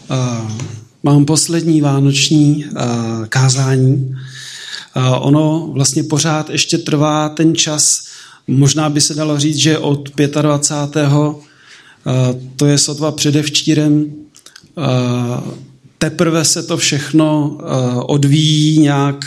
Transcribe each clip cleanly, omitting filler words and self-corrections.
Mám poslední vánoční kázání. Ono vlastně pořád ještě trvá ten čas, možná by se dalo říct, že od 25. To je sotva předevčírem, teprve se to všechno odvíjí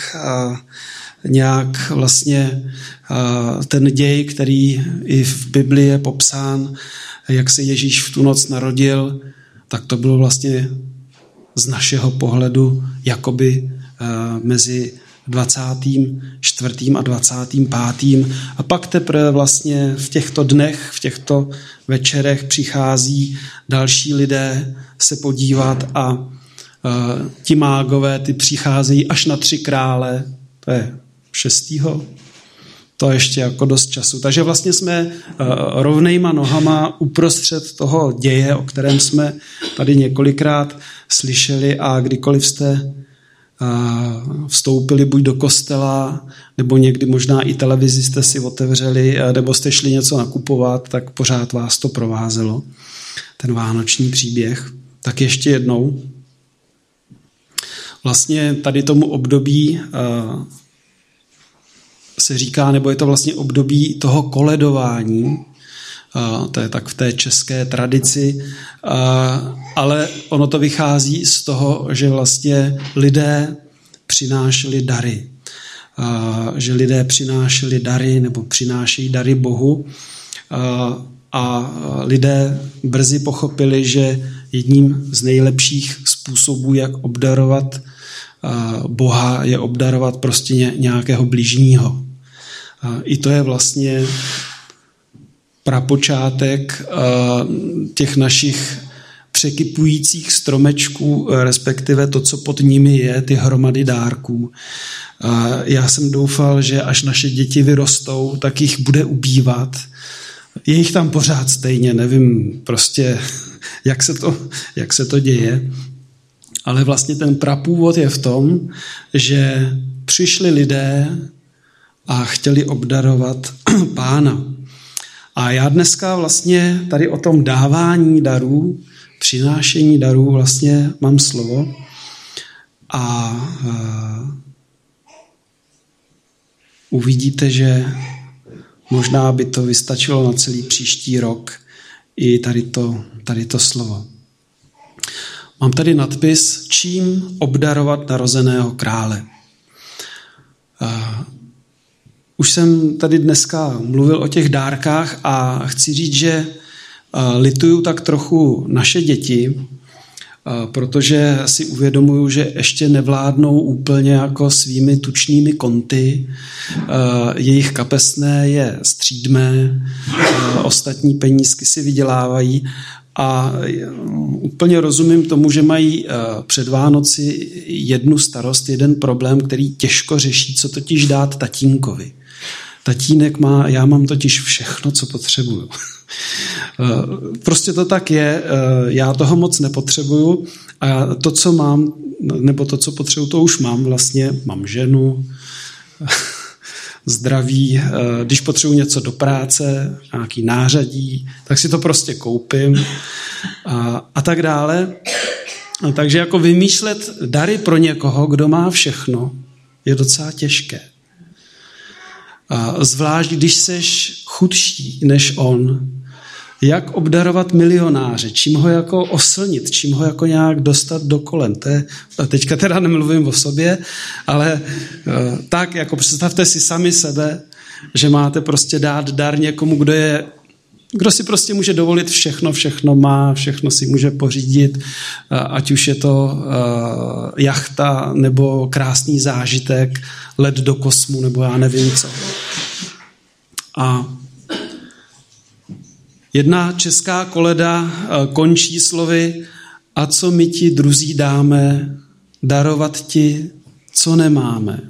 nějak vlastně ten děj, který i v Biblii je popsán, jak se Ježíš v tu noc narodil, tak to bylo vlastně z našeho pohledu jakoby mezi 24. a 25. A pak teprve vlastně v těchto dnech, v těchto večerech přichází další lidé se podívat a ti mágové, ty přicházejí až na 3 krále, to je 6. To ještě jako dost času. Takže vlastně jsme rovnejma nohama uprostřed toho děje, o kterém jsme tady několikrát slyšeli a kdykoliv jste vstoupili buď do kostela, nebo někdy možná i televizi jste si otevřeli, nebo jste šli něco nakupovat, tak pořád vás to provázelo, ten vánoční příběh. Tak ještě jednou. Vlastně tady tomu období se říká, nebo je to vlastně období toho koledování, to je tak v té české tradici, ale ono to vychází z toho, že vlastně lidé přinášeli dary. Že lidé přinášeli dary nebo přinášejí dary Bohu a lidé brzy pochopili, že jedním z nejlepších způsobů, jak obdarovat Boha, je obdarovat prostě nějakého bližního. I to je vlastně prapočátek těch našich překypujících stromečků, respektive to, co pod nimi je, ty hromady dárků. Já jsem doufal, že až naše děti vyrostou, tak jich bude ubývat. Je jich tam pořád stejně, nevím prostě, jak se to děje. Ale vlastně ten prapůvod je v tom, že přišli lidé a chtěli obdarovat Pána. A já dneska vlastně tady o tom dávání darů, přinášení darů vlastně mám slovo a uvidíte, že možná by to vystačilo na celý příští rok i tady to slovo. Mám tady nadpis, čím obdarovat narozeného krále. Už jsem tady dneska mluvil o těch dárkách a chci říct, že lituju tak trochu naše děti, protože si uvědomuju, že ještě nevládnou úplně jako svými tučnými konty. Jejich kapesné je střídmé, ostatní penízky si vydělávají a úplně rozumím tomu, že mají před Vánoci jednu starost, jeden problém, který těžko řeší, co totiž dát tatínkovi. Tatínek má, já mám totiž všechno, co potřebuju. Prostě to tak je, já toho moc nepotřebuju a to, co mám, nebo to, co potřebuju, to už mám vlastně, mám ženu, zdraví, když potřebuji něco do práce, nějaký nářadí, tak si to prostě koupím a tak dále. Takže jako vymýšlet dary pro někoho, kdo má všechno, je docela těžké. Zvlášť, když seš chudší než on, jak obdarovat milionáře, čím ho jako oslnit, čím ho jako nějak dostat do kolen. Teďka teda nemluvím o sobě, ale tak jako představte si sami sebe, že máte prostě dát dar někomu, kdo si prostě může dovolit všechno má, všechno si může pořídit, ať už je to jachta nebo krásný zážitek, let do kosmu nebo já nevím co. A jedna česká koleda končí slovy: a co my ti druzí dáme, darovat ti, co nemáme.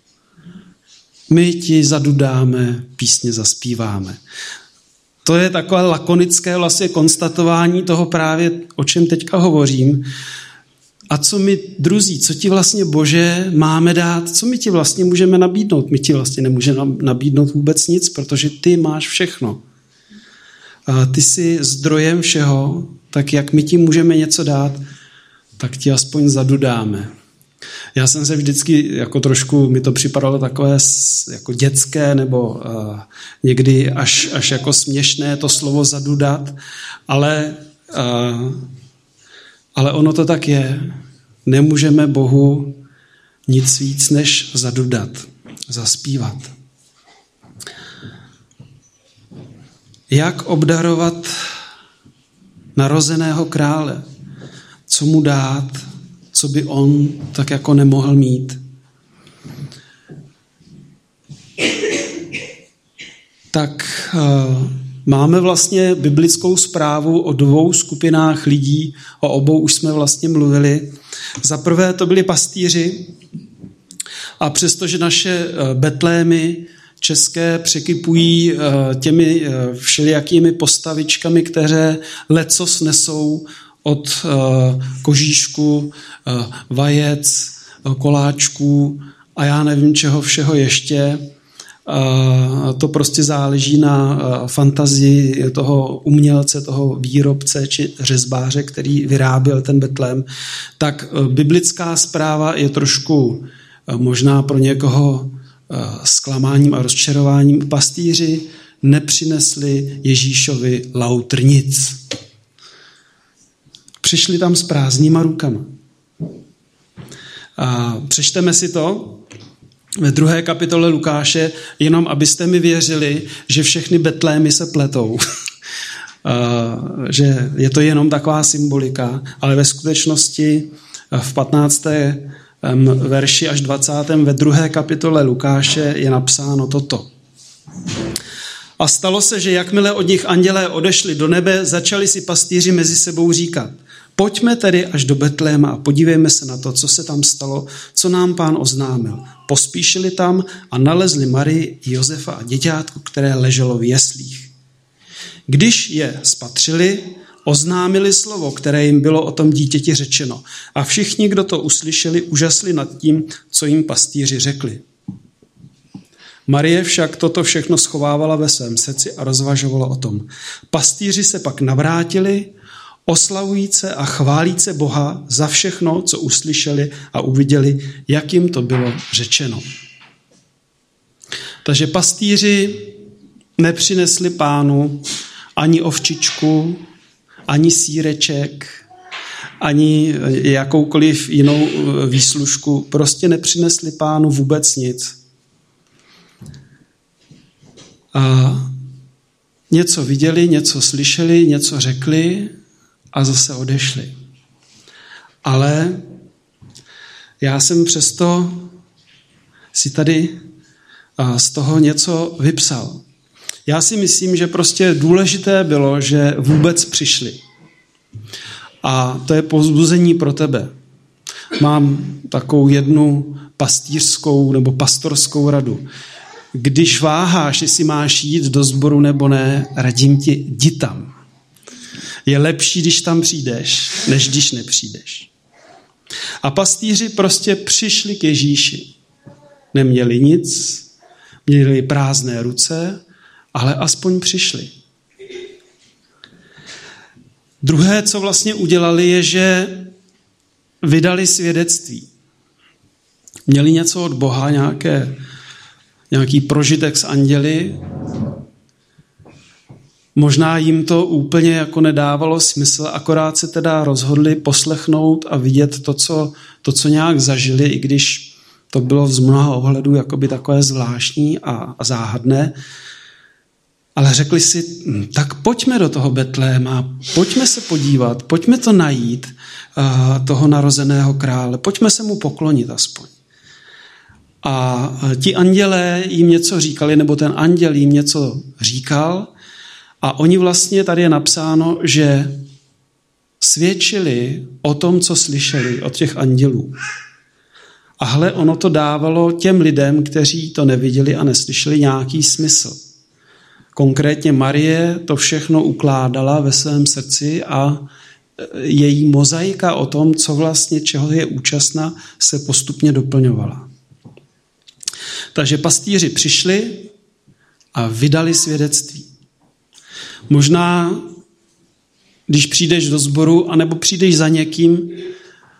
My ti zadudáme, písně zaspíváme. To je takové lakonické vlastně konstatování toho právě, o čem teďka hovořím. A co my druzí, co ti vlastně Bože máme dát, co my ti vlastně můžeme nabídnout? My ti vlastně nemůžeme nabídnout vůbec nic, protože ty máš všechno. A ty jsi zdrojem všeho, tak jak my ti můžeme něco dát? tak ti aspoň zadudáme. Já jsem se vždycky, jako trošku, mi to připadalo takové jako dětské nebo někdy až jako směšné to slovo zadudat, ale ono to tak je. Nemůžeme Bohu nic víc než zadudat, zaspívat. Jak obdarovat narozeného krále? Co mu dát, co by on tak jako nemohl mít? Tak máme vlastně biblickou zprávu o dvou skupinách lidí, o obou už jsme vlastně mluvili. Za prvé to byli pastýři a přestože naše betlémy české překypují těmi všelijakými postavičkami, které lecos nesou od kožíšku, vajec, koláčků a já nevím čeho všeho ještě. To prostě záleží na fantazii toho umělce, toho výrobce či řezbáře, který vyráběl ten betlém. Tak biblická zpráva je trošku možná pro někoho zklamáním a rozčarováním. Pastýři nepřinesli Ježíšovi lautr nic. Přišli tam s prázdnýma rukama. A přečteme si to ve 2. kapitole Lukáše, jenom abyste mi věřili, že všechny betlémy se pletou. Že je to jenom taková symbolika, ale ve skutečnosti v 15. verši až 20. ve 2. kapitole Lukáše je napsáno toto. A stalo se, že jakmile od nich andělé odešli do nebe, začali si pastýři mezi sebou říkat: Pojďme tedy až do Betléma a podívejme se na to, co se tam stalo, co nám Pán oznámil. Pospíšili tam a nalezli Marii, Josefa a děťátko, které leželo v jeslích. Když je spatřili, oznámili slovo, které jim bylo o tom dítěti řečeno. A všichni, kdo to uslyšeli, úžasli nad tím, co jim pastýři řekli. Marie však toto všechno schovávala ve svém srdci a rozvažovala o tom. Pastýři se pak navrátili, oslavujíce a chválíce Boha za všechno, co uslyšeli a uviděli, jak jim to bylo řečeno. Takže pastýři nepřinesli Pánu ani ovčičku, ani sýreček, ani jakoukoliv jinou výslužku. Prostě nepřinesli Pánu vůbec nic. A něco viděli, něco slyšeli, něco řekli a zase odešli. Ale já jsem přesto si tady z toho něco vypsal. Já si myslím, že prostě důležité bylo, že vůbec přišli. A to je povzbuzení pro tebe. Mám takovou jednu pastýřskou nebo pastorskou radu. Když váháš, jestli máš jít do sboru nebo ne, radím ti, jdi tam. Je lepší, když tam přijdeš, než když nepřijdeš. A pastýři prostě přišli k Ježíši. Neměli nic, měli prázdné ruce, ale aspoň přišli. Druhé, co vlastně udělali, je, že vydali svědectví. Měli něco od Boha, nějaký prožitek s anděli. Možná jim to úplně jako nedávalo smysl, akorát se teda rozhodli poslechnout a vidět to, co nějak zažili, i když to bylo z mnoha ohledů jakoby takové zvláštní a záhadné. Ale řekli si, tak pojďme do toho Betléma, pojďme se podívat, pojďme to najít, toho narozeného krále, pojďme se mu poklonit aspoň. A ti andělé jim něco říkali, nebo ten anděl jim něco říkal a oni vlastně, tady je napsáno, že svědčili o tom, co slyšeli od těch andělů. A hle, ono to dávalo těm lidem, kteří to neviděli a neslyšeli, nějaký smysl. Konkrétně Marie to všechno ukládala ve svém srdci a její mozaika o tom, co vlastně, čeho je účastna, se postupně doplňovala. Takže pastýři přišli a vydali svědectví. Možná, když přijdeš do sboru, anebo přijdeš za někým,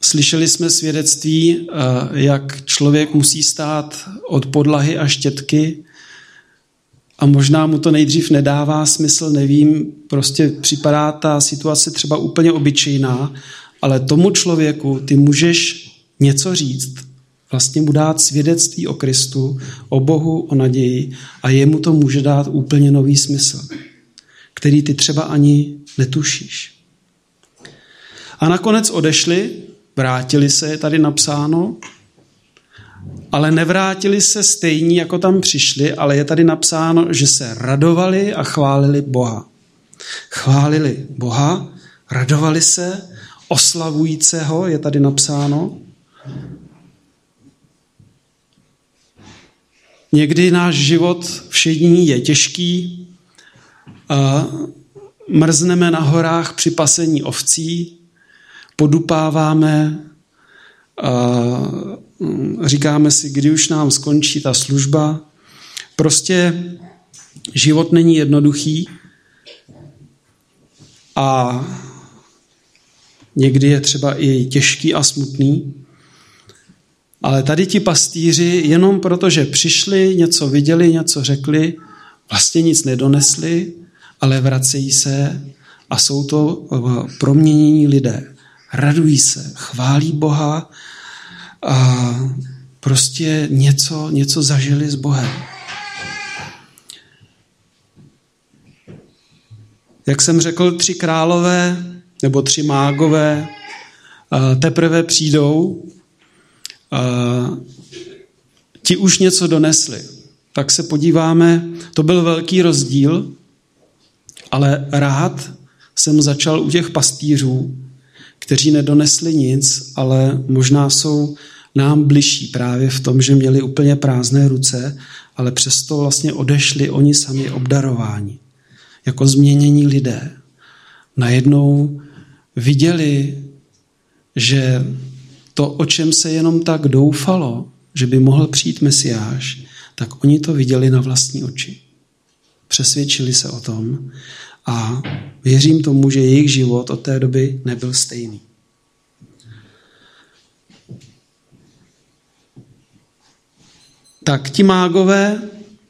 Slyšeli jsme svědectví, jak člověk musí stát od podlahy až štětky a možná mu to nejdřív nedává smysl, nevím, prostě připadá ta situace třeba úplně obyčejná, ale tomu člověku ty můžeš něco říct, vlastně mu dát svědectví o Kristu, o Bohu, o naději a jemu to může dát úplně nový smysl, který ty třeba ani netušíš. A nakonec odešli, vrátili se, je tady napsáno, ale nevrátili se stejní, jako tam přišli, ale je tady napsáno, že se radovali a chválili Boha. Chválili Boha, radovali se, oslavujícího, je tady napsáno. Někdy náš život všední je těžký, mrzneme na horách při pasení ovcí, podupáváme, říkáme si, kdy už nám skončí ta služba. Prostě život není jednoduchý a někdy je třeba i těžký a smutný. Ale tady ti pastýři, jenom protože přišli, něco viděli, něco řekli, vlastně nic nedonesli, ale vracejí se a jsou to proměnění lidé. Radují se, chválí Boha a prostě něco zažili s Bohem. Jak jsem řekl, 3 králové nebo 3 mágové teprve přijdou, ti už něco donesli. Tak se podíváme, to byl velký rozdíl, ale rád jsem začal u těch pastýřů, kteří nedonesli nic, ale možná jsou nám bližší právě v tom, že měli úplně prázdné ruce, ale přesto vlastně odešli oni sami obdarováni. Jako změnění lidé. Najednou viděli, že to, o čem se jenom tak doufalo, že by mohl přijít Mesiáš, tak oni to viděli na vlastní oči. Přesvědčili se o tom a věřím tomu, že jejich život od té doby nebyl stejný. Tak ti mágové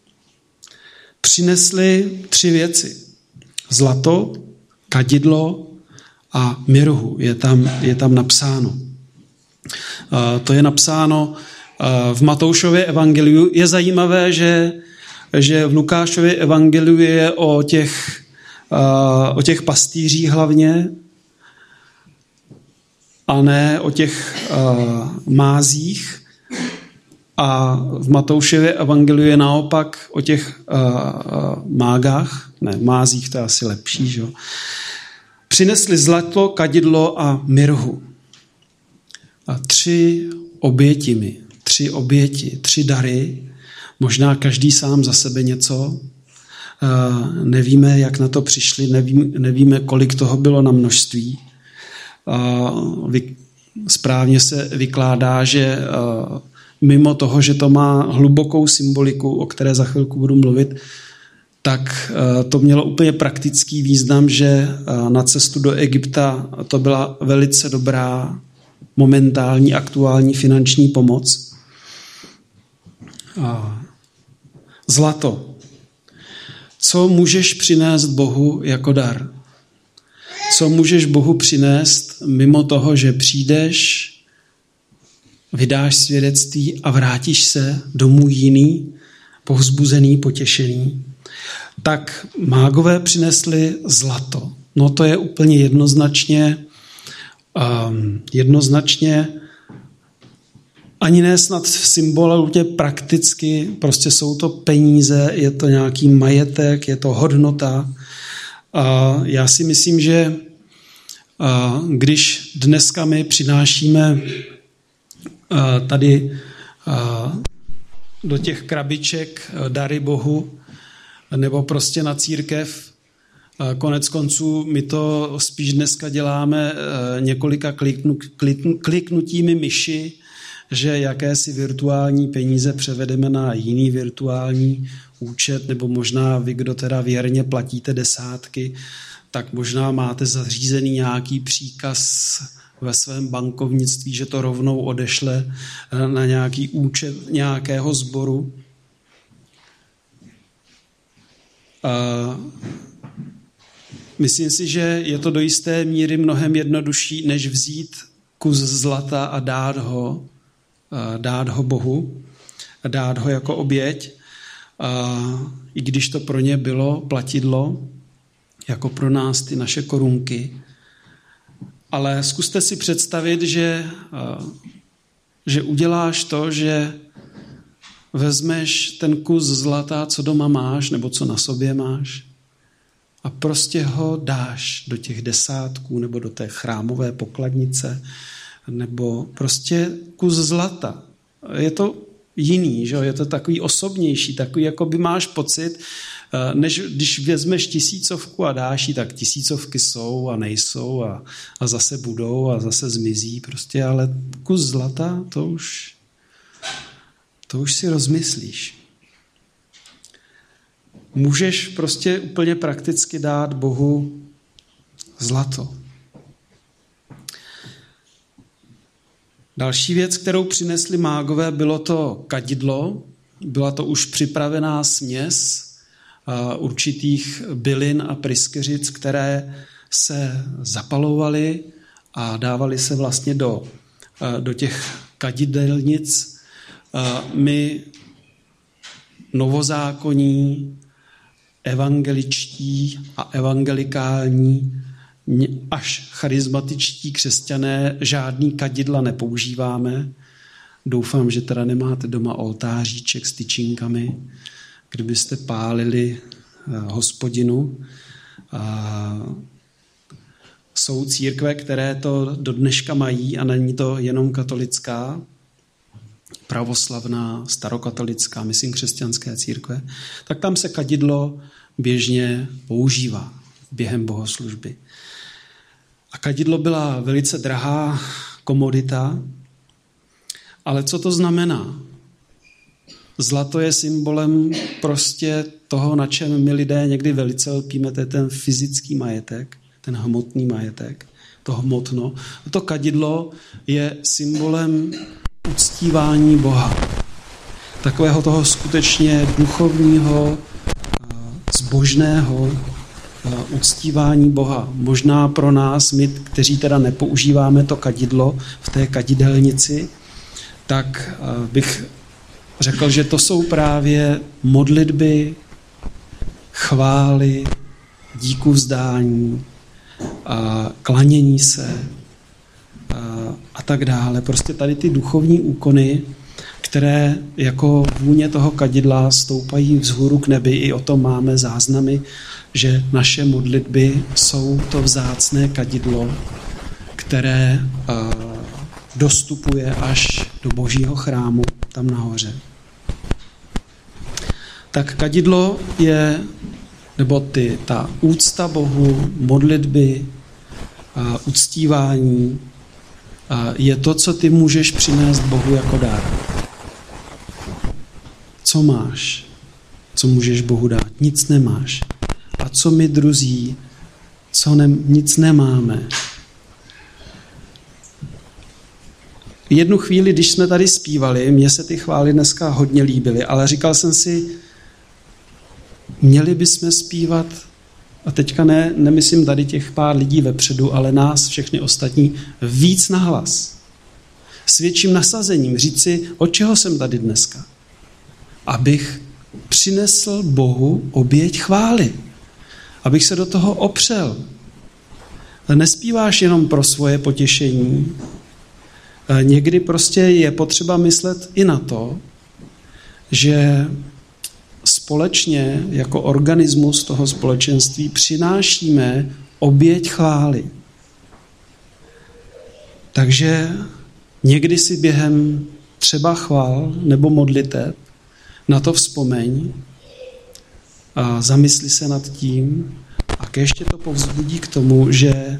přinesli 3 věci. Zlato, kadidlo a mirhu. Je tam napsáno. To je napsáno v Matoušově evangeliu. Je zajímavé, že v Lukášově evangeliu je o těch pastýřích hlavně a ne o těch mázích. A v Matoušově evangeliu je naopak o těch mágách, ne, mázích, to je asi lepší, že? Přinesli zlato, kadidlo a mirhu. A 3 oběti, 3 dary, možná každý sám za sebe něco. Nevíme, jak na to přišli, nevíme, kolik toho bylo na množství. Správně se vykládá, že mimo toho, že to má hlubokou symboliku, o které za chvilku budu mluvit, tak to mělo úplně praktický význam, že na cestu do Egypta to byla velice dobrá momentální, aktuální finanční pomoc. Zlato. Co můžeš přinést Bohu jako dar? Co můžeš Bohu přinést mimo toho, že přijdeš, vydáš svědectví a vrátíš se domů jiný, povzbuzený, potěšený? Tak mágové přinesli zlato. No to je úplně jednoznačně ani ne snad v symbolu, prakticky, prostě jsou to peníze, je to nějaký majetek, je to hodnota. Já si myslím, že když dneska my přinášíme tady do těch krabiček dary Bohu nebo prostě na církev, konec konců my to spíš dneska děláme několika kliknutími myši, že jakési virtuální peníze převedeme na jiný virtuální účet, nebo možná vy, kdo teda věrně platíte desátky, tak možná máte zařízený nějaký příkaz ve svém bankovnictví, že to rovnou odešle na nějaký účet nějakého sboru. Myslím si, že je to do jisté míry mnohem jednodušší, než vzít kus zlata a dát ho Bohu, a dát ho jako oběť, i když to pro ně bylo platidlo, jako pro nás ty naše korunky. Ale zkuste si představit, že uděláš to, že vezmeš ten kus zlata, co doma máš, nebo co na sobě máš, a prostě ho dáš do těch desátků, nebo do té chrámové pokladnice, nebo prostě kus zlata. Je to jiný, že? Je to takový osobnější, takový, jako by máš pocit, než když vezmeš 1000 a dáš ji, tak 1000 jsou a nejsou a zase budou a zase zmizí prostě, ale kus zlata, to už si rozmyslíš. Můžeš prostě úplně prakticky dát Bohu zlato. Další věc, kterou přinesli mágové, bylo to kadidlo. Byla to už připravená směs určitých bylin a pryskyřic, které se zapalovaly a dávaly se vlastně do těch kadidelnic. My novozákonní, evangeličtí a evangelikální až charismatičtí křesťané žádný kadidla nepoužíváme. Doufám, že teda nemáte doma oltáříček s tyčinkami, kdybyste pálili Hospodinu. Jsou církve, které to do dneška mají a není to jenom katolická, pravoslavná, starokatolická, myslím křesťanské církve, tak tam se kadidlo běžně používá během bohoslužby. A kadidlo byla velice drahá komodita, ale co to znamená? Zlato je symbolem prostě toho, na čem my lidé někdy velice lpíme, to je ten fyzický majetek, ten hmotný majetek, to hmotno. To kadidlo je symbolem uctívání Boha. Takového toho skutečně duchovního, zbožného uctívání Boha. Možná pro nás, my, kteří teda nepoužíváme to kadidlo v té kadidelnici, tak bych řekl, že to jsou právě modlitby, chvály, díkuvzdání, klanění se a tak dále. Prostě tady ty duchovní úkony, které jako vůně toho kadidla stoupají vzhůru k nebi, i o tom máme záznamy, že naše modlitby jsou to vzácné kadidlo, které dostupuje až do Božího chrámu tam nahoře. Tak kadidlo je, nebo ta úcta Bohu, modlitby, uctívání, je to, co ty můžeš přinést Bohu jako dar. Co máš? Co můžeš Bohu dát? Nic nemáš. A co my druzí? Nic nemáme. Jednu chvíli, když jsme tady zpívali, mně se ty chvály dneska hodně líbily, ale říkal jsem si, měli bychom zpívat, a teďka nemyslím tady těch pár lidí vepředu, ale nás všechny ostatní, víc nahlas. S větším nasazením říct si, od čeho jsem tady dneska? Abych přinesl Bohu oběť chvály. Abych se do toho opřel. Nespíváš jenom pro svoje potěšení. Někdy prostě je potřeba myslet i na to, že společně jako organismus toho společenství přinášíme oběť chvály. Takže někdy si během třeba chvál nebo modliteb na to vzpomeň a zamysli se nad tím a ještě to povzbudí k tomu, že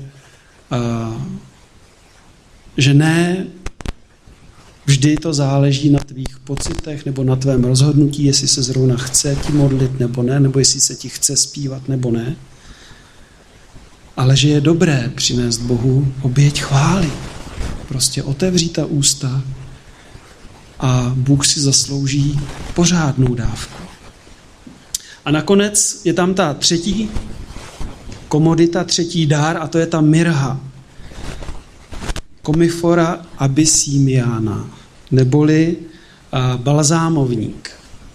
ne vždy to záleží na tvých pocitech nebo na tvém rozhodnutí, jestli se zrovna chce ti modlit nebo ne, nebo jestli se ti chce zpívat nebo ne, ale že je dobré přinést Bohu oběť chvály. prostě otevří ta ústa a Bůh si zaslouží pořádnou dávku. A nakonec je tam ta třetí komodita, třetí dár, a to je ta mirha. Commiphora abyssiniana, neboli balzámovník.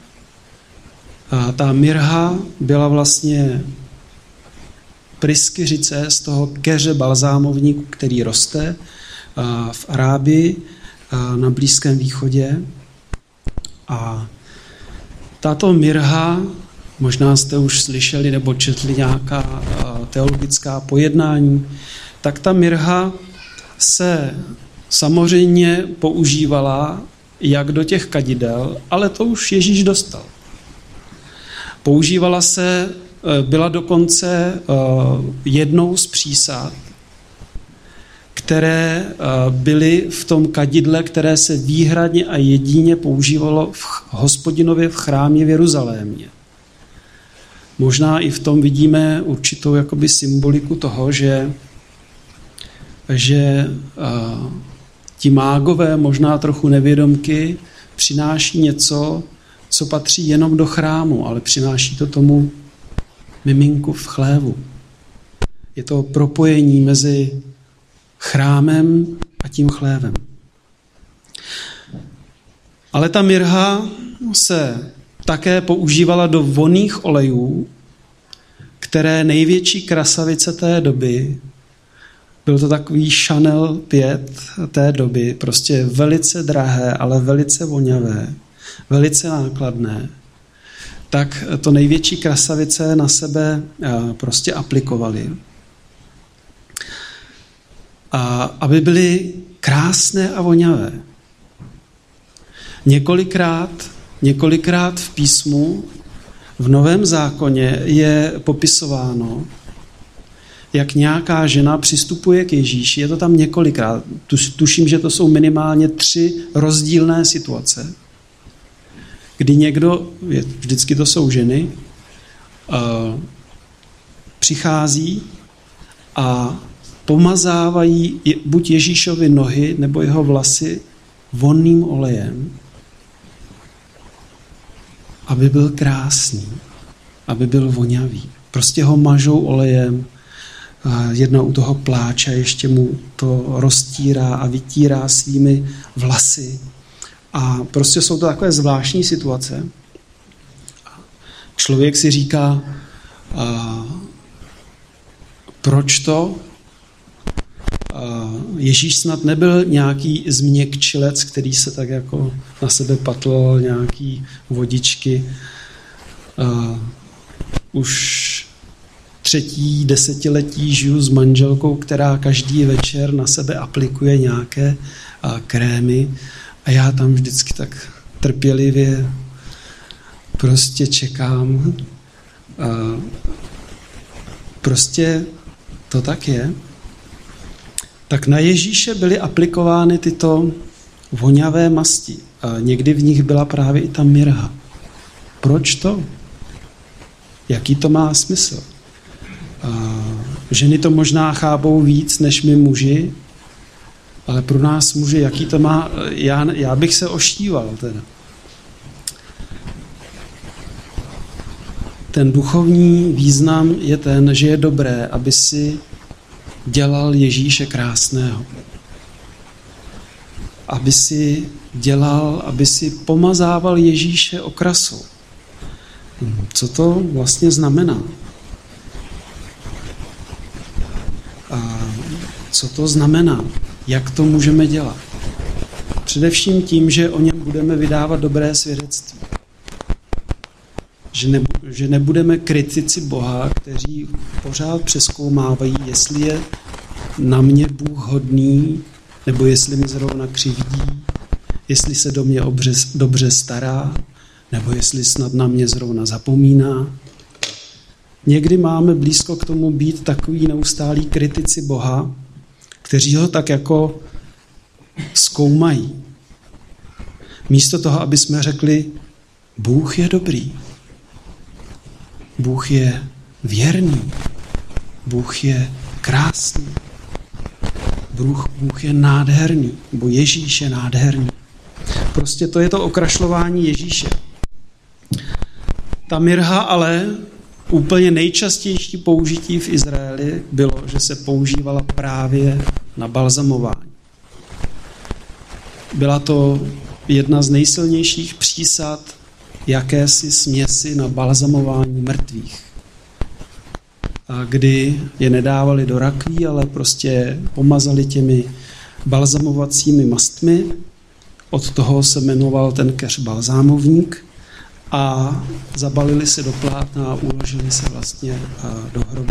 A ta mirha byla vlastně pryskyřice z toho keře balzámovníku, který roste v Arábii, na Blízkém východě. A tato mirha, možná jste už slyšeli nebo četli nějaká teologická pojednání, tak ta mirha se samozřejmě používala jak do těch kadidel, ale to už Ježíš dostal. Používala se, byla dokonce jednou z přísad, které byly v tom kadidle, které se výhradně a jedině používalo v Hospodinově v chrámě v Jeruzalémě. Možná i v tom vidíme určitou jakoby symboliku toho, že ti mágové, možná trochu nevědomky, přináší něco, co patří jenom do chrámu, ale přináší to tomu miminku v chlévu. Je to propojení mezi chrámem a tím chlévem. Ale ta mirha se také používala do vonných olejů, které největší krasavice té doby, byl to takový Chanel 5 té doby, prostě velice drahé, ale velice voňavé, velice nákladné, tak to největší krasavice na sebe prostě aplikovali. A aby byly krásné a voňavé. Několikrát v písmu, v Novém zákoně je popisováno, jak nějaká žena přistupuje k Ježíši. Je to tam několikrát. Tuším, že to jsou minimálně 3 rozdílné situace, kdy někdo, vždycky to jsou ženy, přichází a pomazávají buď Ježíšovi nohy nebo jeho vlasy vonným olejem, aby byl krásný, aby byl voňavý. Prostě ho mažou olejem, jedna u toho pláče, ještě mu to roztírá a vytírá svými vlasy. A prostě jsou to takové zvláštní situace. Člověk si říká, proč to? Ježíš snad nebyl nějaký změkčilec, který se tak jako na sebe patlal nějaký vodičky. Už 3. desetiletí žiju s manželkou, která každý večer na sebe aplikuje nějaké krémy a já tam vždycky tak trpělivě prostě čekám. Prostě to tak je. Tak na Ježíše byly aplikovány tyto voňavé masti. A někdy v nich byla právě i ta mirha. Proč to? Jaký to má smysl? Ženy to možná chápou víc než my muži, ale pro nás muži, jaký to má, já bych se oštíval teda. Ten duchovní význam je ten, že je dobré, aby si dělal Ježíše krásného. Aby si pomazával Ježíše okrasou. Co to vlastně znamená? Co to znamená? Jak to můžeme dělat? Především tím, že o něm budeme vydávat dobré svědectví. Že nebudeme kritici Boha, kteří pořád přezkoumávají, jestli je na mě Bůh hodný, nebo jestli mi zrovna křivdí, jestli se do mě dobře stará, nebo jestli snad na mě zrovna zapomíná. Někdy máme blízko k tomu být takový neustálí kritici Boha, kteří ho tak jako zkoumají. Místo toho, aby jsme řekli, Bůh je dobrý, Bůh je věrný, Bůh je krásný, Bůh je nádherný, nebo Ježíš je nádherný. Prostě to je to okrašlování Ježíše. Ta mirha ale úplně nejčastější použití v Izraeli bylo, že se používala právě na balzamování. Byla to jedna z nejsilnějších přísad jakési směsi na balzamování mrtvých. A kdy je nedávali do rakví, ale prostě pomazali těmi balzamovacími mastmi. Od toho se jmenoval ten keř balzámovník a zabalili se do plátna a uložili se vlastně do hrobu.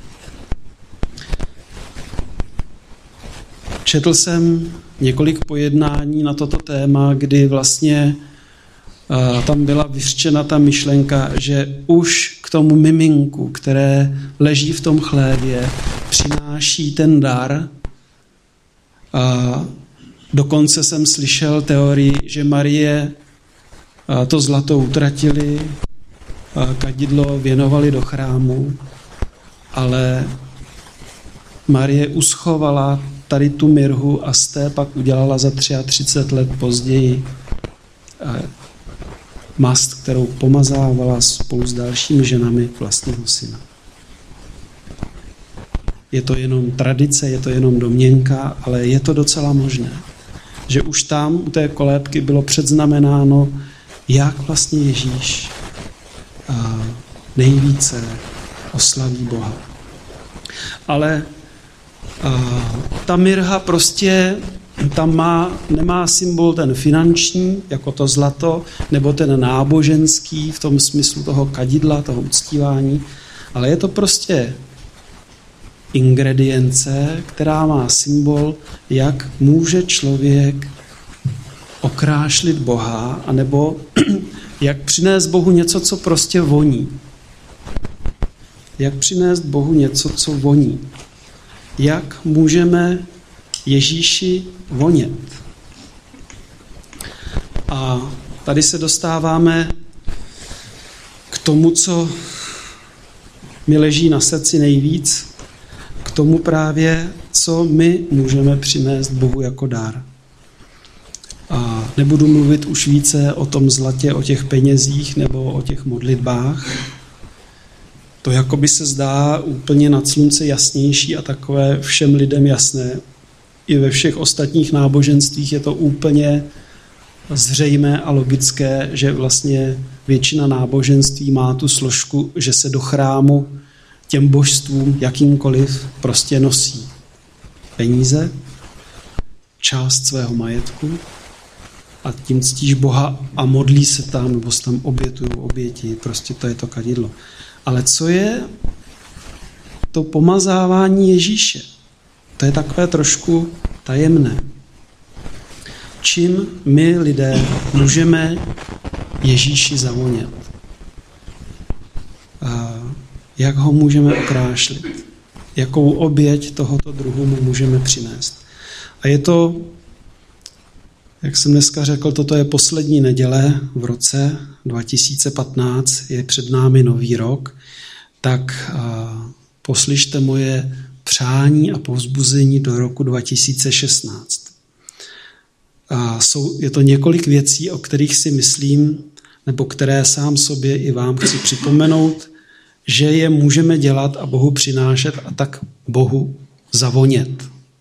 Četl jsem několik pojednání na toto téma, kdy vlastně tam byla vyřčena ta myšlenka, že už k tomu miminku, které leží v tom chlévě, přináší ten dar. A dokonce jsem slyšel teorii, že Marie to zlato utratili, kadidlo věnovali do chrámu, ale Marie uschovala tady tu mirhu a z té pak udělala za 33 let později mast, kterou pomazávala spolu s dalšími ženami vlastního syna. Je to jenom tradice, je to jenom domněnka, ale je to docela možné, že už tam u té kolébky bylo předznamenáno, jak vlastně Ježíš nejvíce oslaví Boha. Ale ta mirha prostě tam nemá symbol ten finanční, jako to zlato, nebo ten náboženský v tom smyslu toho kadidla, toho uctívání, ale je to prostě ingredience, která má symbol, jak může člověk okrášlit Boha, anebo jak přinést Bohu něco, co prostě voní. Jak přinést Bohu něco, co voní. Jak můžeme Ježíši vonět. A tady se dostáváme k tomu, co mi leží na srdci nejvíc, k tomu právě, co my můžeme přinést Bohu jako dar. A nebudu mluvit už více o tom zlatě, o těch penězích nebo o těch modlitbách. To jakoby se zdá úplně nad slunce jasnější a takové všem lidem jasné. I ve všech ostatních náboženstvích je to úplně zřejmé a logické, že vlastně většina náboženství má tu složku, že se do chrámu těm božstvům jakýmkoliv prostě nosí peníze, část svého majetku a tím ctíš Boha a modlí se tam, nebo se tam obětují oběti, prostě to je to kadidlo. Ale co je to pomazávání Ježíše? To je takové trošku tajemné. Čím my lidé můžeme Ježíši zavonět? A jak ho můžeme okrášlit? Jakou oběť tohoto druhu mu můžeme přinést? A je to, jak jsem dneska řekl, toto je poslední neděle v roce 2015, je před námi nový rok, tak poslyšte moje přání a povzbuzení do roku 2016. Je to několik věcí, o kterých si myslím, nebo které sám sobě i vám chci připomenout, že je můžeme dělat a Bohu přinášet a tak Bohu zavonět.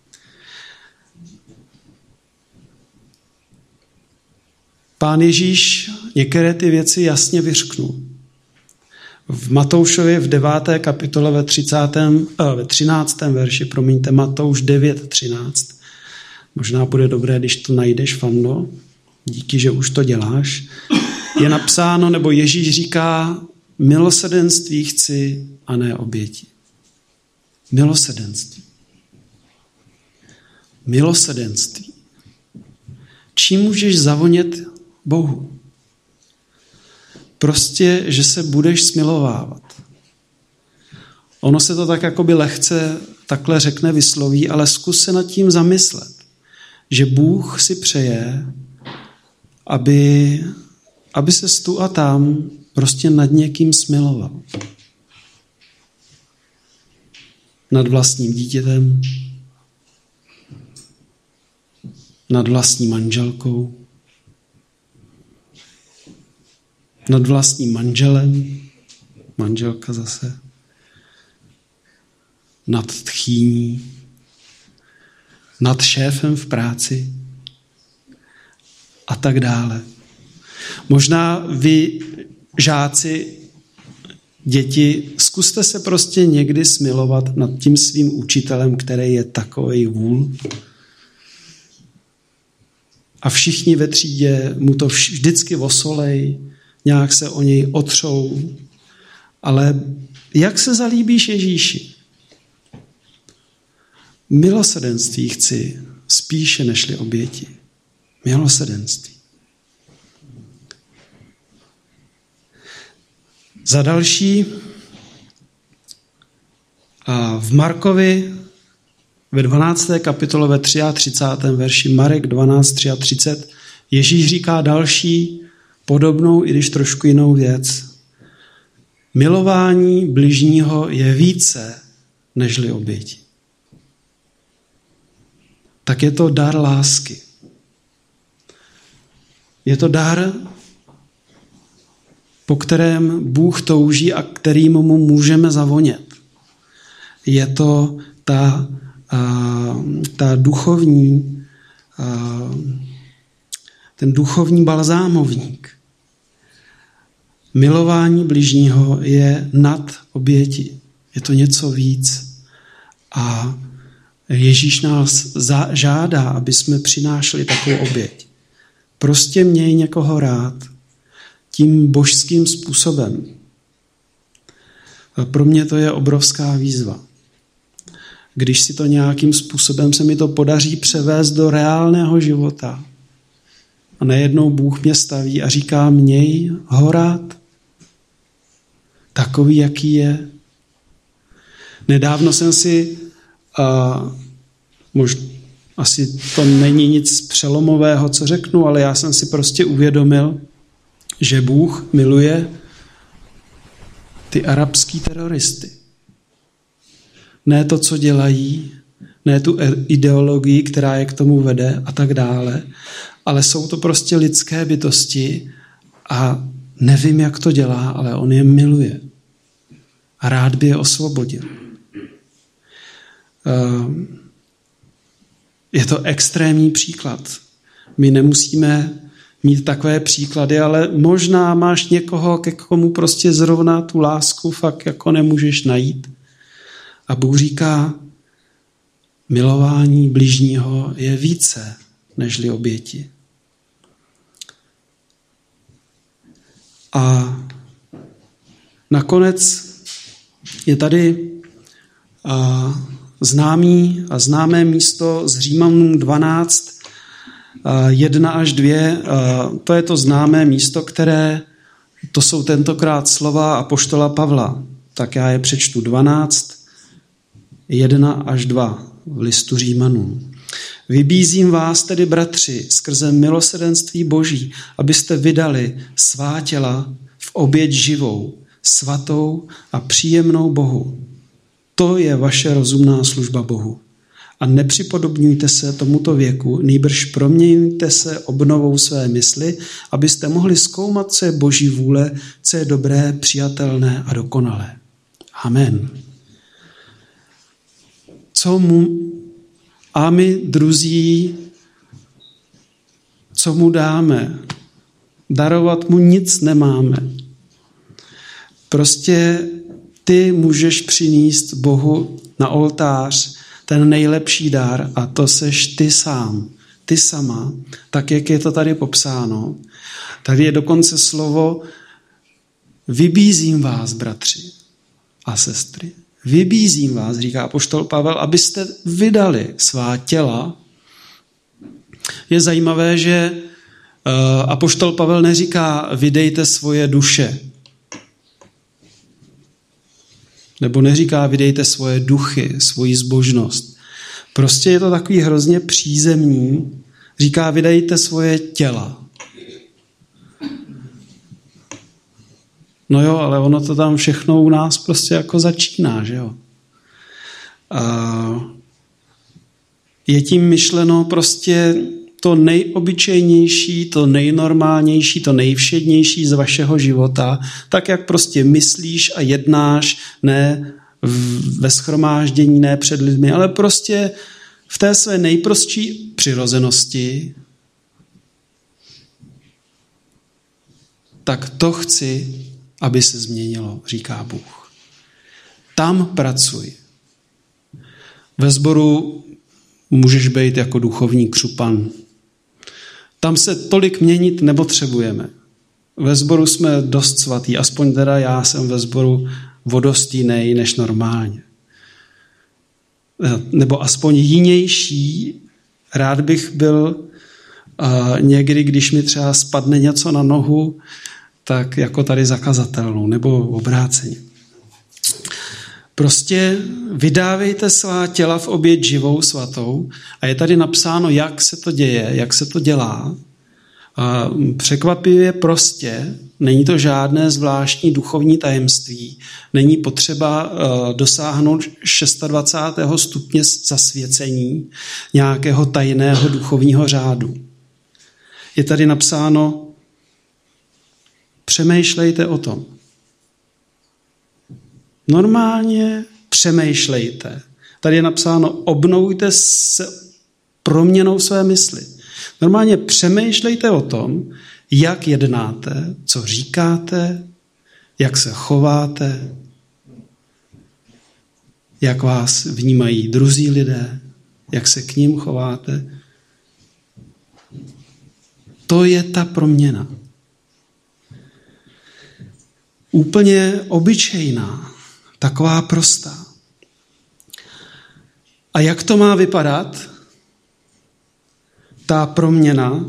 Pán Ježíš některé ty věci jasně vyřknul. V Matoušově v 9. kapitole ve 13. verši, Matouš 9:13. Možná bude dobré, když to najdeš, Fando. Díky, že už to děláš. Je napsáno, nebo Ježíš říká, milosrdenství chci a ne oběti. Milosrdenství. Milosrdenství. Čím můžeš zavonět Bohu? Prostě, že se budeš smilovávat. Ono se to tak jakoby lehce takhle řekne, vysloví, ale zkus se nad tím zamyslet, že Bůh si přeje, aby se tu a tam prostě nad někým smiloval. Nad vlastním dítětem, nad vlastní manželkou, nad vlastním manželem, manželka zase, nad tchýní, nad šéfem v práci a tak dále. Možná vy, žáci, děti, zkuste se prostě někdy smilovat nad tím svým učitelem, který je takovej vůl. A všichni ve třídě mu to vždycky osolej, nějak se o něj otřou. Ale jak se zalíbíš Ježíši? Milosrdenství chci spíše nežli oběti. Milosrdenství. Za další, v Markovi ve 12. kapitole ve 33. verši, Marek 12, 33, Ježíš říká další podobnou, i když trošku jinou věc. Milování bližního je více nežli oběti. Tak je to dar lásky. Je to dar, po kterém Bůh touží a kterým mu můžeme zavonět. Je to ten duchovní balzámovník. Milování bližního je nad oběti. Je to něco víc. A Ježíš nás žádá, aby jsme přinášeli takovou oběť. Prostě měj někoho rád tím božským způsobem. Pro mě to je obrovská výzva. Když si to nějakým způsobem se mi to podaří převést do reálného života. A najednou Bůh mě staví a říká, měj ho rád. Takový, jaký je. Nedávno jsem si, možná asi to není nic přelomového, co řeknu, ale já jsem si prostě uvědomil, že Bůh miluje ty arabský teroristy. Ne to, co dělají, ne tu ideologii, která je k tomu vede a tak dále, ale jsou to prostě lidské bytosti a nevím, jak to dělá, ale on je miluje. A rád by je osvobodil. Je to extrémní příklad. My nemusíme mít takové příklady, ale možná máš někoho, ke komu prostě zrovna tu lásku fakt jako nemůžeš najít. A Bůh říká, milování bližního je více nežli oběti. A nakonec je tady známé místo z Římanům 12, 1 až 2, to je to známé místo, to jsou tentokrát slova apoštola Pavla. Tak já je přečtu 12, 1 až 2 v listu Římanům. Vybízím vás tedy, bratři, skrze milosrdenství Boží, abyste vydali svá těla v oběť živou, svatou a příjemnou Bohu. To je vaše rozumná služba Bohu. A nepřipodobňujte se tomuto věku, nýbrž proměňujte se obnovou své mysli, abyste mohli zkoumat, co je Boží vůle, co je dobré, přijatelné a dokonalé. Amen. A my, druzí, co mu dáme? Darovat mu nic nemáme. Prostě ty můžeš přinést Bohu na oltář ten nejlepší dar a to seš ty sám, ty sama, tak jak je to tady popsáno. Tady je dokonce slovo vybízím vás, bratři a sestry. Vybízím vás, říká apoštol Pavel, abyste vydali svá těla. Je zajímavé, že apoštol Pavel neříká vydejte svoje duše. Nebo neříká vydejte svoje duchy, svoji zbožnost. Prostě je to takový hrozně přízemní. Říká vydejte svoje těla. No jo, ale ono to tam všechno u nás prostě jako začíná, že jo. Je tím myšleno prostě to nejobyčejnější, to nejnormálnější, to nejvšednější z vašeho života, tak jak prostě myslíš a jednáš, ne ve shromáždění, ne před lidmi, ale prostě v té své nejprostší přirozenosti, tak to chci, aby se změnilo, říká Bůh. Tam pracuj. Ve sboru můžeš být jako duchovní křupan. Tam se tolik měnit nepotřebujeme. Ve sboru jsme dost svatý, aspoň teda já jsem ve sboru vodostýnej než normálně. Nebo aspoň jinější. Rád bych byl někdy, když mi třeba spadne něco na nohu, tak jako tady zakazatelnou, nebo obráceně. Prostě vydávejte svá těla v oběť živou, svatou a je tady napsáno, jak se to děje, jak se to dělá. Překvapivě prostě, není to žádné zvláštní duchovní tajemství, není potřeba dosáhnout 26. stupně zasvěcení nějakého tajného duchovního řádu. Je tady napsáno, přemýšlejte o tom. Normálně přemýšlejte. Tady je napsáno, obnovujte se proměnou své mysli. Normálně přemýšlejte o tom, jak jednáte, co říkáte, jak se chováte, jak vás vnímají druzí lidé, jak se k ním chováte. To je ta proměna. Úplně obyčejná, taková prostá. A jak to má vypadat? Ta proměna?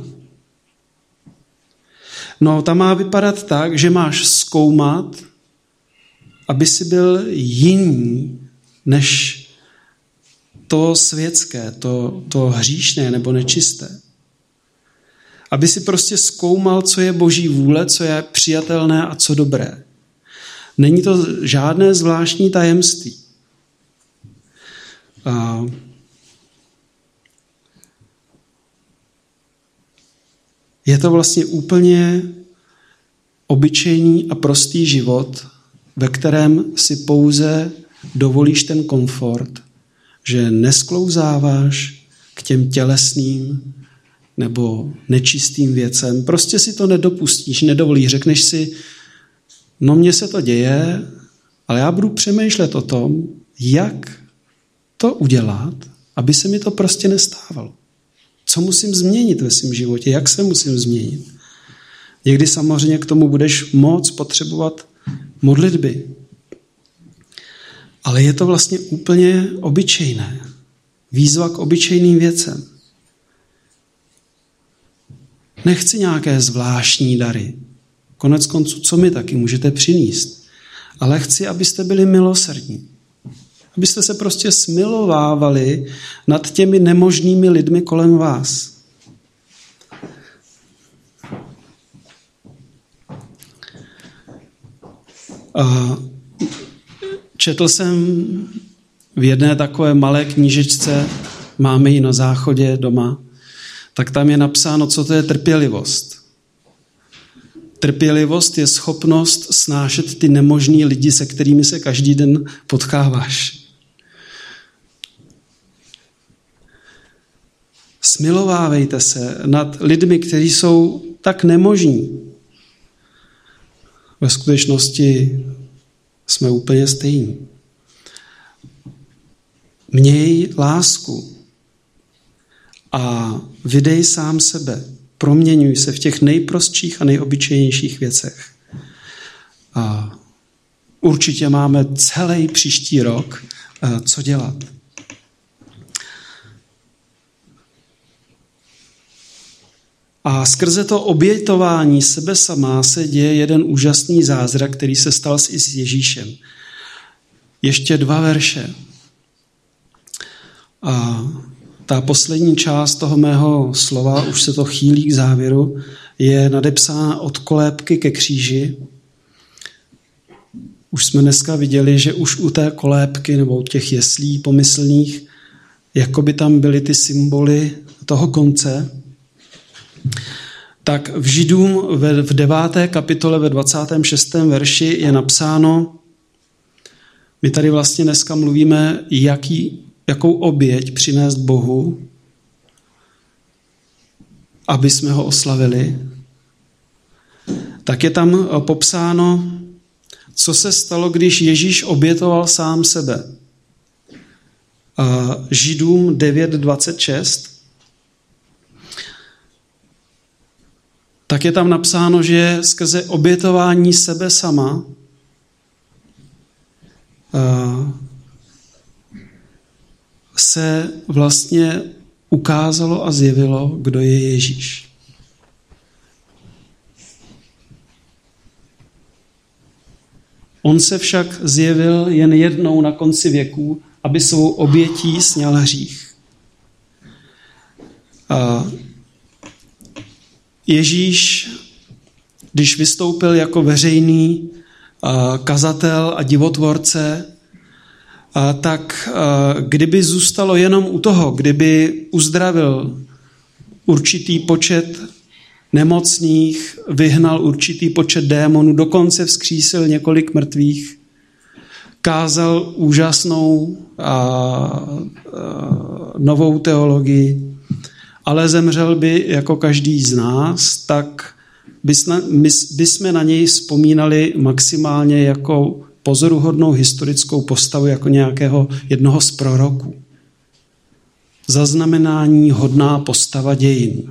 No, ta má vypadat tak, že máš zkoumat, aby si byl jiný než to světské, to hříšné nebo nečisté. Aby si prostě zkoumal, co je Boží vůle, co je přijatelné a co dobré. Není to žádné zvláštní tajemství. Je to vlastně úplně obyčejný a prostý život, ve kterém si pouze dovolíš ten komfort, že nesklouzáváš k těm tělesným nebo nečistým věcem. Prostě si to nedopustíš, nedovolíš. Řekneš si, no mně se to děje, ale já budu přemýšlet o tom, jak to udělat, aby se mi to prostě nestávalo. Co musím změnit ve svém životě, jak se musím změnit. Někdy samozřejmě k tomu budeš moc potřebovat modlitby. Ale je to vlastně úplně obyčejné. Výzva k obyčejným věcem. Nechci nějaké zvláštní dary. Konec konců, co mi taky můžete přinést. Ale chci, abyste byli milosrdní. Abyste se prostě smilovávali nad těmi nemožnými lidmi kolem vás. Četl jsem v jedné takové malé knížečce, máme ji na záchodě doma, tak tam je napsáno, co to je trpělivost. Trpělivost je schopnost snášet ty nemožný lidi, se kterými se každý den potkáváš. Smilovávejte se nad lidmi, kteří jsou tak nemožní. Ve skutečnosti jsme úplně stejní. Měj lásku a vydej sám sebe. Proměňuj se v těch nejprostších a nejobyčejnějších věcech. A určitě máme celý příští rok co dělat. A skrze to obětování sebe sama se děje jeden úžasný zázrak, který se stal i s Ježíšem. Ještě 2 verše. A ta poslední část toho mého slova, už se to chýlí k závěru, je nadepsána od kolébky ke kříži. Už jsme dneska viděli, že už u té kolébky nebo u těch jeslí pomyslných, jako by tam byly ty symboly toho konce. tak v Židům v 9. kapitole ve 26. verši je napsáno, my tady vlastně dneska mluvíme, jakou oběť přinést Bohu, aby jsme ho oslavili. Tak je tam popsáno, co se stalo, když Ježíš obětoval sám sebe. Židům 9.26. Tak je tam napsáno, že skrze obětování sebe sama se vlastně ukázalo a zjevilo, kdo je Ježíš. On se však zjevil jen jednou na konci věků, aby svou obětí sňal hřích. Ježíš, když vystoupil jako veřejný kazatel a divotvorce, tak kdyby zůstalo jenom u toho, kdyby uzdravil určitý počet nemocných, vyhnal určitý počet démonů, dokonce vzkřísil několik mrtvých, kázal úžasnou novou teologii, ale zemřel by jako každý z nás, tak bychom na něj vzpomínali maximálně jako pozoruhodnou historickou postavu, jako nějakého jednoho z proroků. Zaznamenání hodná postava dějin.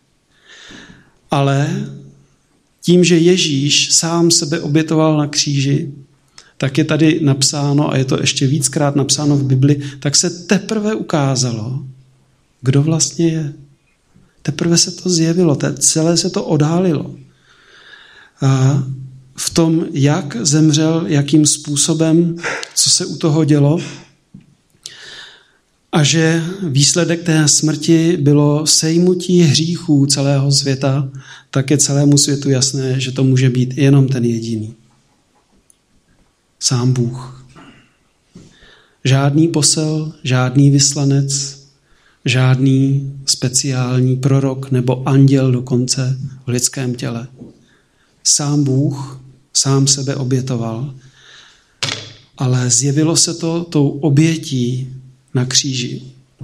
Ale tím, že Ježíš sám sebe obětoval na kříži, tak je tady napsáno, a je to ještě víckrát napsáno v Bibli, tak se teprve ukázalo, kdo vlastně je. Teprve se to zjevilo, celé se to odhalilo. V tom, jak zemřel, jakým způsobem, co se u toho dělo, a že výsledek té smrti bylo sejmutí hříchů celého světa, tak je celému světu jasné, že to může být jenom ten jediný. Sám Bůh. Žádný posel, žádný vyslanec, žádný speciální prorok nebo anděl dokonce v lidském těle. Sám Bůh sám sebe obětoval, ale zjevilo se to tou obětí na kříži.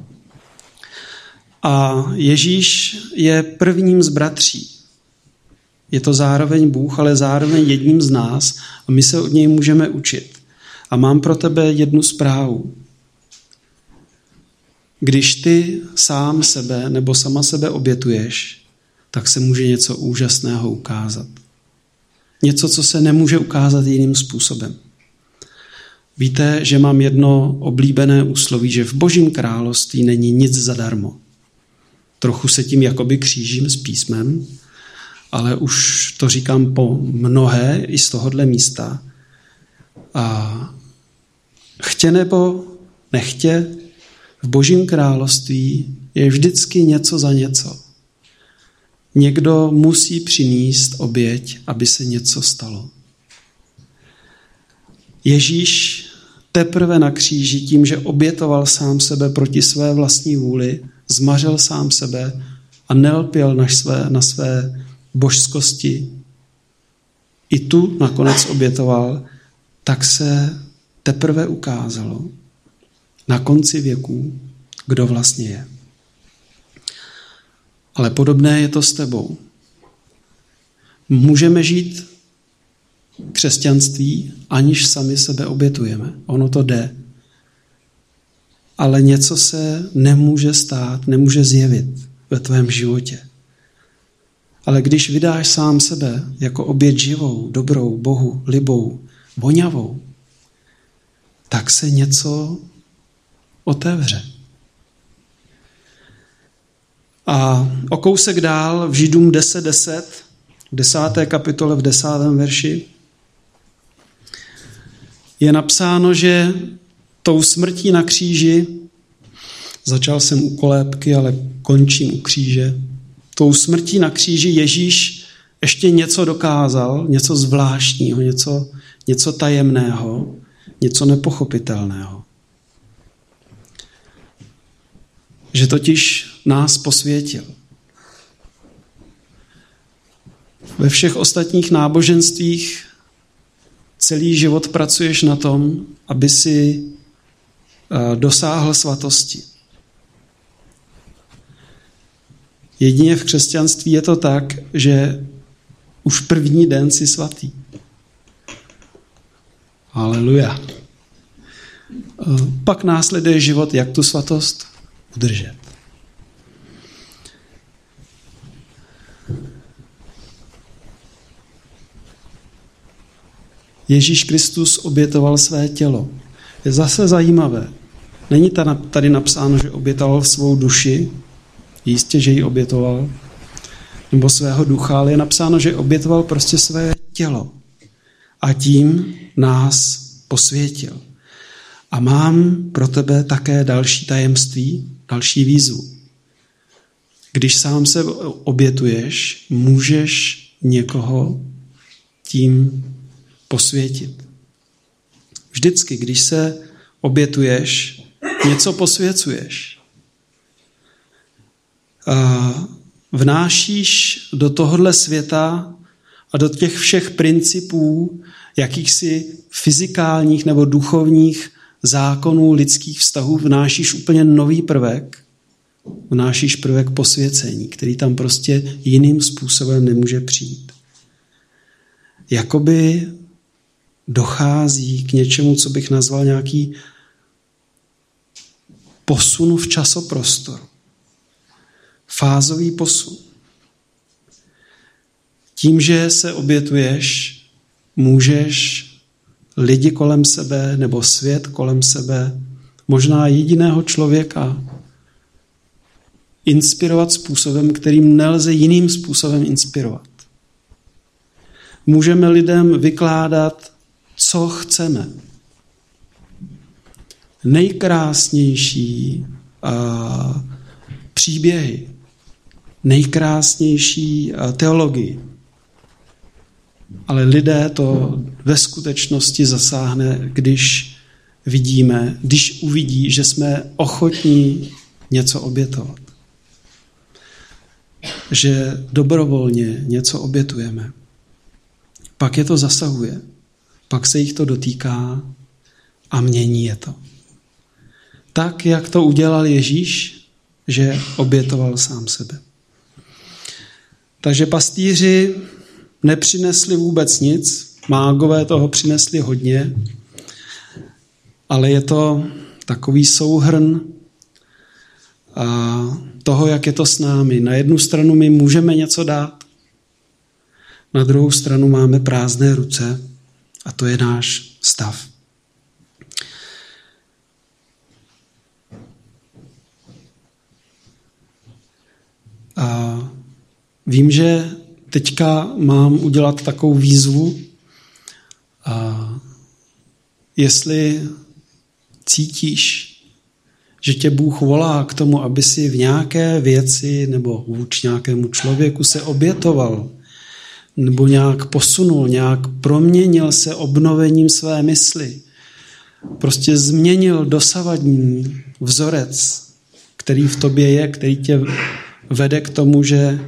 A Ježíš je prvním z bratří. Je to zároveň Bůh, ale zároveň jedním z nás a my se od něj můžeme učit. A mám pro tebe jednu zprávu. Když ty sám sebe nebo sama sebe obětuješ, tak se může něco úžasného ukázat. Něco, co se nemůže ukázat jiným způsobem. Víte, že mám jedno oblíbené úsloví, že v Božím království není nic zadarmo. Trochu se tím jakoby křížím s písmem, ale už to říkám po mnohé i z tohohle místa. A chtě nebo nechtě, v Božím království je vždycky něco za něco. Někdo musí přinést oběť, aby se něco stalo. Ježíš teprve na kříži tím, že obětoval sám sebe proti své vlastní vůli, zmařil sám sebe a nelpěl na své božskosti, i tu nakonec obětoval, tak se teprve ukázalo na konci věků, kdo vlastně je. Ale podobné je to s tebou. Můžeme žít křesťanství, aniž sami sebe obětujeme. Ono to jde. Ale něco se nemůže stát, nemůže zjevit ve tvém životě. Ale když vydáš sám sebe jako oběť živou, dobrou, Bohu, libou, vonavou, tak se něco otevře. A o kousek dál v Židům 10.10, v 10. kapitole, v 10. verši, je napsáno, že tou smrtí na kříži, začal jsem u kolébky, ale končím u kříže, tou smrtí na kříži Ježíš ještě něco dokázal, něco zvláštního, něco tajemného, něco nepochopitelného. Že totiž nás posvětil. Ve všech ostatních náboženstvích celý život pracuješ na tom, aby si dosáhl svatosti. Jedině v křesťanství je to tak, že už první den jsi svatý. Haleluja. Pak následuje život, jak tu svatost udržet. Ježíš Kristus obětoval své tělo. Je zase zajímavé. Není tady napsáno, že obětoval svou duši, jistě, že ji obětoval, nebo svého ducha, ale je napsáno, že obětoval prostě své tělo. A tím nás posvětil. A mám pro tebe také další tajemství, další výzvu. Když sám se obětuješ, můžeš někoho tím posvětit. Vždycky, když se obětuješ, něco posvěcuješ. Vnášíš do tohohle světa a do těch všech principů, jakýchsi fyzikálních nebo duchovních zákonů lidských vztahů, vnášíš úplně nový prvek. Vnášíš prvek posvěcení, který tam prostě jiným způsobem nemůže přijít. Jakoby dochází k něčemu, co bych nazval nějaký posun v časoprostoru. Fázový posun. Tím, že se obětuješ, můžeš lidi kolem sebe nebo svět kolem sebe, možná jediného člověka, inspirovat způsobem, kterým nelze jiným způsobem inspirovat. Můžeme lidem vykládat, co chceme. Nejkrásnější příběhy, nejkrásnější teologii. Ale lidé to ve skutečnosti zasáhne, když uvidí, že jsme ochotní něco obětovat. Že dobrovolně něco obětujeme. Pak je to zasahuje. Pak se jich to dotýká a mění je to. Tak, jak to udělal Ježíš, že obětoval sám sebe. Takže pastýři nepřinesli vůbec nic, mágové toho přinesli hodně, ale je to takový souhrn toho, jak je to s námi. Na jednu stranu my můžeme něco dát, na druhou stranu máme prázdné ruce a to je náš stav. A vím, že teďka mám udělat takovou výzvu, jestli cítíš, že tě Bůh volá k tomu, aby si v nějaké věci nebo vůči nějakému člověku se obětoval, nebo nějak posunul, nějak proměnil se obnovením své mysli, prostě změnil dosavadní vzorec, který v tobě je, který tě vede k tomu, že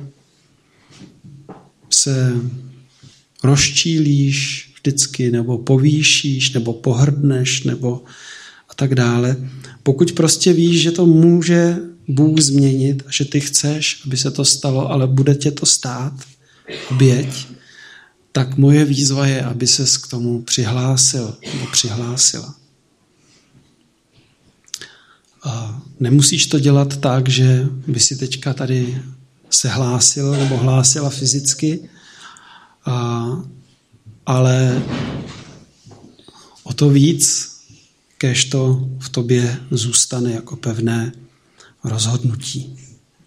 se rozčílíš vždycky, nebo povýšíš, nebo pohrdneš, nebo a tak dále. Pokud prostě víš, že to může Bůh změnit a že ty chceš, aby se to stalo, ale bude tě to stát, oběť, tak moje výzva je, aby ses k tomu přihlásil nebo přihlásila. A nemusíš to dělat tak, že by si teďka tady se hlásil nebo hlásila fyzicky, ale o to víc, kéž to v tobě zůstane jako pevné rozhodnutí.